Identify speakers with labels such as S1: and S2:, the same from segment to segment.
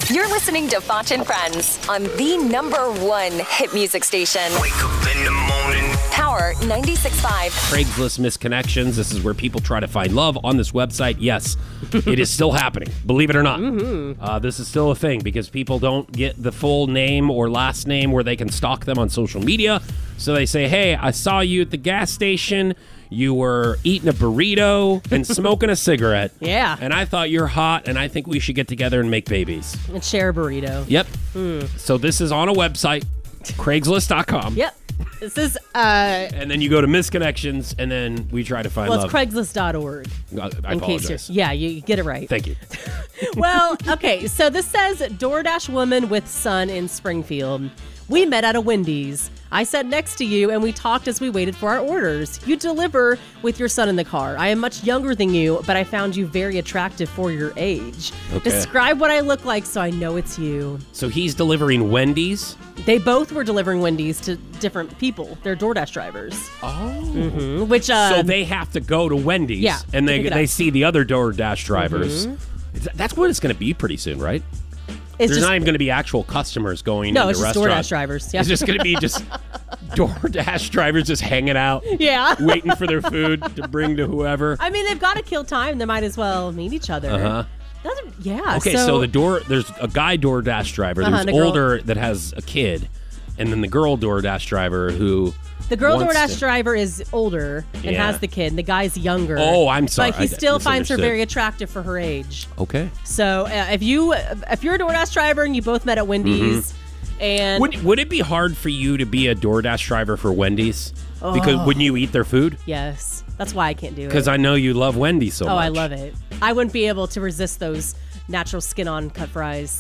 S1: You're listening to Foch and Friends on the #1 hit music station.
S2: Wake up in the morning.
S1: Power 96.5.
S3: Craigslist misconnections. This is where people try to find love on this website. Yes, it is still happening. Believe it or not. This is still a thing because people don't get the full name or last name where they can stalk them on social media. So they say, hey, I saw you at the gas station. You were eating a burrito and smoking a cigarette.
S4: Yeah.
S3: And I thought you're hot, and I think we should get together and make babies.
S4: And share a burrito.
S3: Yep. So this is on a website, Craigslist.com.
S4: Yep. This is,
S3: And then you go to misconnections, and then we try to find
S4: well,
S3: love.
S4: it's Craigslist.org.
S3: I apologize.
S4: Yeah, you get it right.
S3: Thank you.
S4: Well, okay, so this says DoorDash woman with son in Springfield. We met at a Wendy's. I sat next to you and we talked as we waited for our orders. You deliver with your son in the car. I am much younger than you, but I found you very attractive for your age.
S3: Okay.
S4: Describe what I look like so I know it's you.
S3: So he's delivering Wendy's?
S4: They both were delivering Wendy's to different people. They're DoorDash drivers.
S3: Oh.
S4: Which
S3: So they have to go to Wendy's,
S4: yeah,
S3: and
S4: to pick it
S3: they
S4: up.
S3: see the other DoorDash drivers. That's what it's going to be pretty soon, right?
S4: it's
S3: There's
S4: just,
S3: not even going to be actual customers going
S4: no,
S3: into
S4: it's just
S3: restaurants.
S4: DoorDash drivers. Yeah.
S3: It's just going to be just DoorDash drivers just hanging out,
S4: yeah.
S3: waiting for their food to bring to whoever.
S4: I mean, they've got to kill time. They might as well meet each other.
S3: Uh-huh.
S4: Yeah.
S3: Okay, so there's a guy DoorDash driver who's
S4: and a girl.
S3: older that has a kid, and then the girl DoorDash driver who
S4: the girl
S3: wants
S4: DoorDash
S3: to-
S4: driver is older and
S3: Yeah.
S4: has the kid, and the guy's younger.
S3: Oh, I'm sorry.
S4: But he
S3: I
S4: still finds her
S3: misunderstood.
S4: very attractive for her age.
S3: Okay.
S4: So if you're a DoorDash driver and you both met at Wendy's, and
S3: Would it be hard for you to be a DoorDash driver for Wendy's? Because wouldn't you eat their food?
S4: yes, that's why I can't do it.
S3: Because I know you love Wendy's so much.
S4: I love it. I wouldn't be able to resist those natural skin-on cut fries.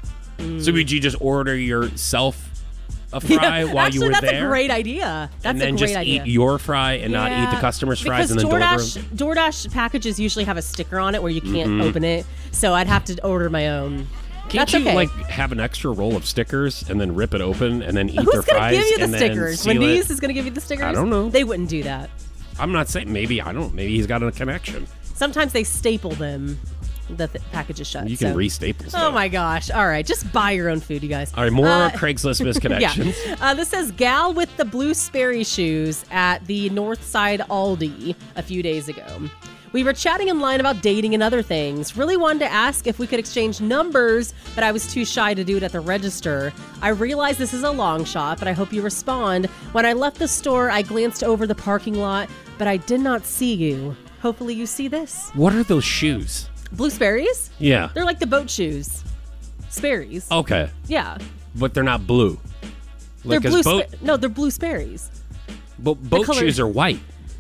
S3: So would you just order yourself a fry while
S4: Actually,
S3: you were
S4: that's
S3: there?
S4: a great idea. That's
S3: and then
S4: a great
S3: just
S4: idea.
S3: eat your fry and not eat the customer's fries and then
S4: because
S3: deliver them?
S4: DoorDash packages usually have a sticker on it where you can't open it, so I'd have to order my own.
S3: Can't
S4: That's
S3: you
S4: okay.
S3: like have an extra roll of stickers and then rip it open and then eat their
S4: Who's
S3: fries?
S4: gonna give you the
S3: and then
S4: stickers?
S3: seal
S4: Wendy's
S3: it?
S4: is gonna give you the stickers?
S3: I don't know.
S4: They wouldn't do that.
S3: I'm not saying maybe he's got a connection.
S4: Sometimes they staple them. The packages shut.
S3: You can
S4: so.
S3: re-staple stuff.
S4: Oh my gosh! All right, just buy your own food, you guys.
S3: All right, more Craigslist misconnections.
S4: Yeah. This says gal with the blue Sperry shoes at the Northside Aldi a few days ago. We were chatting in line about dating and other things. Really wanted to ask if we could exchange numbers, but I was too shy to do it at the register. I realize this is a long shot, but I hope you respond. When I left the store, I glanced over the parking lot, but I did not see you. Hopefully you see this.
S3: What are those shoes?
S4: Blue Sperry's?
S3: Yeah.
S4: They're like the boat shoes. Sperry's.
S3: Okay,
S4: Yeah.
S3: but they're not blue.
S4: They're
S3: Like, 'cause
S4: blue.
S3: boat,
S4: No, they're blue Sperry's.
S3: boat
S4: color-
S3: shoes are white.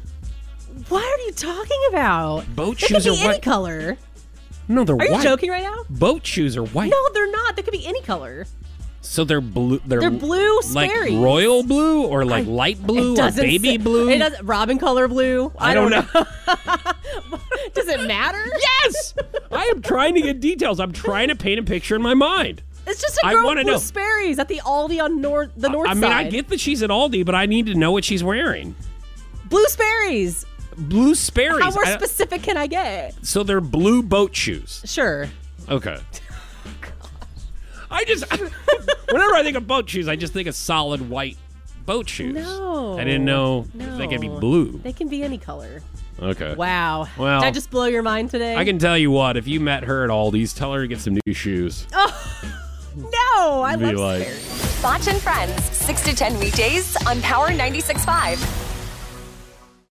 S4: What are you talking about?
S3: Boat
S4: They
S3: shoes
S4: could
S3: are
S4: be any
S3: white.
S4: color.
S3: No, they're
S4: Are
S3: white.
S4: you joking right now?
S3: Boat shoes are white.
S4: No, they're not. They could be any color.
S3: So they're blue.
S4: They're blue
S3: like
S4: Sperry's.
S3: royal blue or like light blue or
S4: Doesn't
S3: baby
S4: say-
S3: blue.
S4: It doesn't. Robin color blue.
S3: I don't know.
S4: Does it matter?
S3: Yes, I am trying to get details. I'm trying to paint a picture in my mind.
S4: It's just a
S3: I
S4: girl
S3: wanna
S4: with blue
S3: know.
S4: Sperry's at the Aldi on the north
S3: I mean,
S4: side.
S3: I get that she's at Aldi, but I need to know what she's wearing.
S4: blue Sperry's.
S3: Blue Sperry's.
S4: How more specific can I get?
S3: So they're blue boat shoes.
S4: Sure.
S3: Okay. Whenever I think of boat shoes, I just think of solid white boat shoes.
S4: No.
S3: I didn't know
S4: No.
S3: they could be blue.
S4: They can be any color.
S3: Okay.
S4: Wow.
S3: Well,
S4: Did I just blow your mind today?
S3: I can tell you what, if you met her at Aldi's, tell her to get some new shoes.
S4: No, I
S3: Be
S4: love
S3: like-
S4: Sperry's.
S1: Foch and Friends, 6 to 10 weekdays on Power 96.5.